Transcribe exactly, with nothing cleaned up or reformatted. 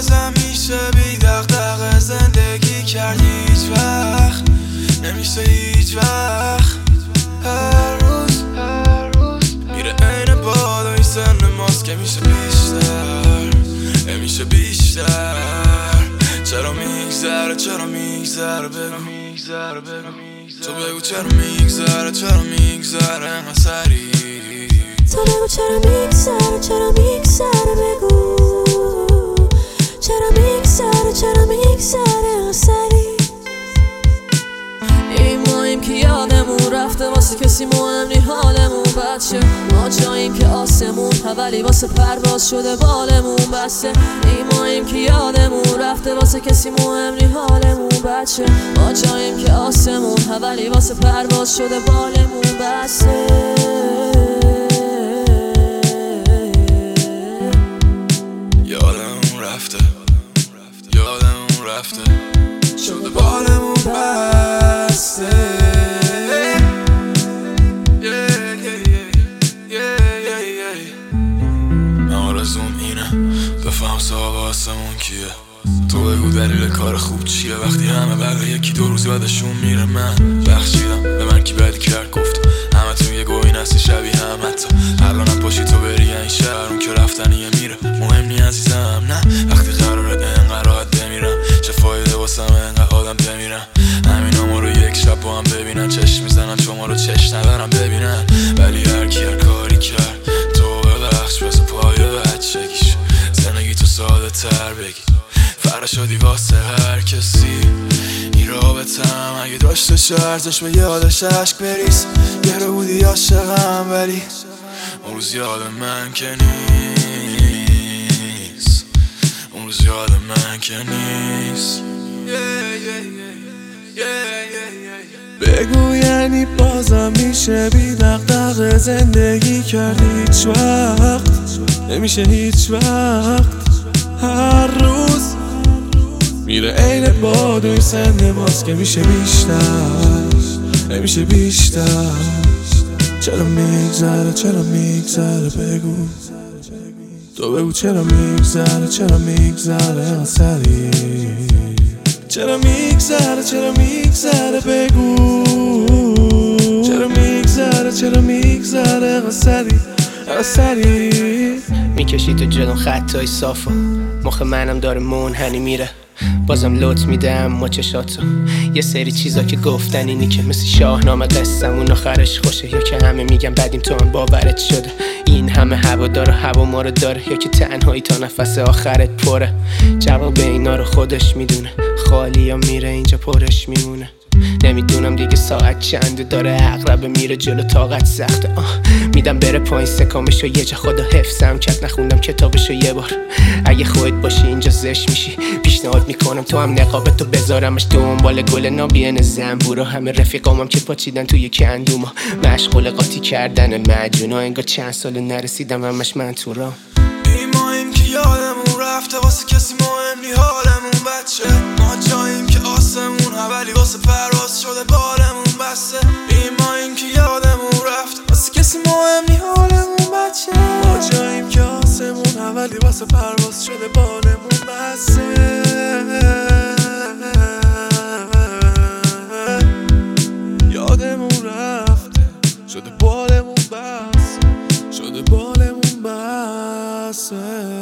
ازم میشه بی دغدغه زندگی کردی هیچ وقت نمیشه هیچ وقت هر روز هر روز میره عین بالای سن ماست که میشه بیشتر نمیشه بیشتر چرا میگذره چرا میگذره بگو میگذره بگو تو بگو چرا میگذره چرا میگذره انقدر سریع تو بگو چرا میگذره چرا میگذره بگو چرا میگذره چرا میگذره انقدر سریع این ماییم که یادمون رفته واسه کسی مهم نی حالمون بچه ما جاییم که آسمون حولی واسه پرواز شده بالمون بسته این ماییم که یادمون رفته واسه کسی مهم نی حالمون بچه ما جاییم که آسمون حولی واسه پرواز شده بالمون بسته یادمون رفته یادمون رفته شده بالمون بسته آرزوم اینه بفهم صاحب آسمون کیه تو بگو دلیل کار خوب چیه وقتی همه بقیه یکی دو روز بعدشون میره من بخشیدم به من کی بدی کرد گفت همه تو یه گوین هستی شبیه هم حتی الانم پاشی تو بری این شهر اون که رفتنیه میره مهم نی عزیزم نه وقتی قراره انقدر راحت بمیرم چه فایده واسم انقدر آدم بمیرم همینا ما رو یک شب با هم ببینن چشم میزنن چون ما رو چشم ندارم ببینن ولی هر کی هر کاری کرد تو ببخش بس پای بچگیش زندگی تو ساده تر بگی فرا شدی واسه هر کسی این رابطم اگه داشته ارزش به یادش عشق بریز یه رو بودی عاشقم ولی اون روز یاد من که نیست اون روز یاد من که نیست بگو یعنی بازم میشه بی دغدغه زندگی کرد هیچ وقت نمیشه هیچ وقت هر روز میره عین بادوی سن ماست که میشه بیشتر نمیشه بیشتر چرا میگذره چرا میگذره بگو تو بگو چرا میگذره چرا میگذره انقدر سریع چرا میگذره چرا میگذره بگو چرا میگذره چرا میگذره انقدر سریع انقدر سریع میکشی تو جلون خطای صافا مخ منم داره منحنی میره بازم لوت میدم ما چشاتو یه سری چیزا که گفتن اینی که مثل شاهنامه قصه‌مون آخرش خوشه یا که همه میگن بدیم تو هم باورت شده این همه هوا داره هوا ما رو داره یا که تنهایی تا نفس آخرت پره جواب اینا رو خودش میدونه خالی یا میره اینجا پرش میمونه نمیدونم دیگه ساعت چنده داره عقربه میره جلو طاقت سخته آه میدم بره پایین سکامشو یه جا خدا حفظم کرد نخوندم کتابشو یه بار اگه خودت باشی اینجا زشت میشی پیشنهاد میکنم تو هم نقابتو بذارمش دنبال گل نابین زنبورا همه رفیقامم که پاچیدن توی کندوما مشغول قاطی کردن مجونا انگار چند سال نرسیدم همش من تو راه این ماییم که یادمون رفته واسه کسی مهم نی حالمون بچه ما جاییم که آسمون حولی واسه پرواز شده بالمون بسته این ماییم که یادمون رفته واسه کسی مهم نی حالمون بچه ما جاییم که آسمون حولی واسه پرواز شده بالمون بسته یادمون رفته شده بالمون بس شده بالمون بسته